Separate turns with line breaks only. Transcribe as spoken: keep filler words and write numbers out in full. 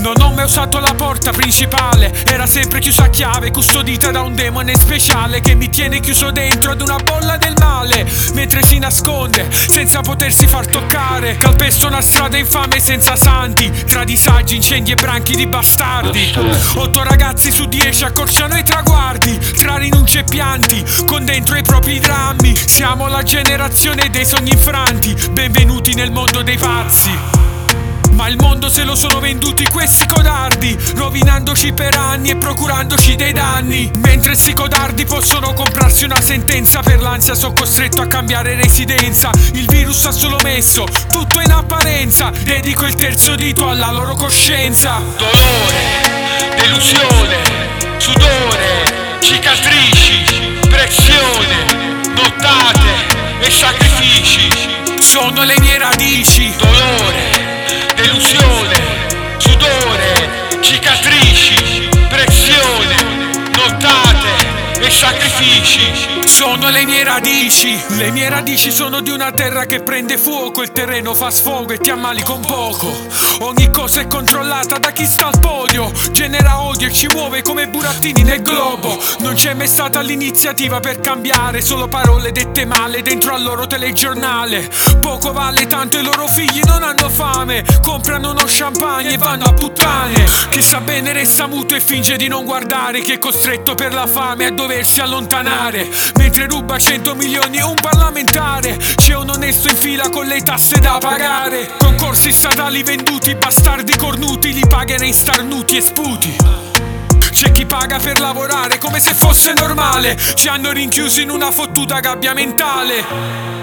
Non ho mai usato la porta principale, era sempre chiusa a chiave, custodita da un demone speciale che mi tiene chiuso dentro ad una bolla del male, mentre si nasconde senza potersi far toccare. Calpesto una strada infame senza santi, tra disagi, incendi e branchi di bastardi. Otto ragazzi su dieci accorciano i traguardi, tra rinunce e pianti, con dentro i propri drammi. Siamo la generazione dei sogni infranti, benvenuti nel mondo dei pazzi. Ma il mondo se lo sono venduti questi codardi, rovinandoci per anni e procurandoci dei danni. Mentre sti codardi possono comprarsi una sentenza, per l'ansia sono costretto a cambiare residenza. Il virus ha solo messo tutto in apparenza, dedico il terzo dito alla loro coscienza.
Dolore, delusione, sudore, cicatrici, pressione, nottate e sacrifici.
Sono le mie radici.
Dolore, delusione, sudore, cicatrici, pressione, nottate e sacrifici.
Sono le mie radici. Le mie radici sono di una terra che prende fuoco, il terreno fa sfogo e ti ammali con poco. Ogni cosa è controllata da chi sta al podio, genera odio e ci muove come burattini nel globo. Non c'è mai stata l'iniziativa per cambiare, solo parole dette male dentro al loro telegiornale. Poco vale tanto i loro figli non hanno fame, comprano uno champagne e vanno a puttane. Chi sta bene resta muto e finge di non guardare, chi è costretto per la fame a doversi allontanare. Mentre ruba cento milioni un parlamentare, c'è un onesto in fila con le tasse da pagare. Concorsi statali venduti, bastardi cornuti, li pagherei starnuti e sputi. C'è chi paga per lavorare come se fosse normale, ci hanno rinchiusi in una fottuta gabbia mentale.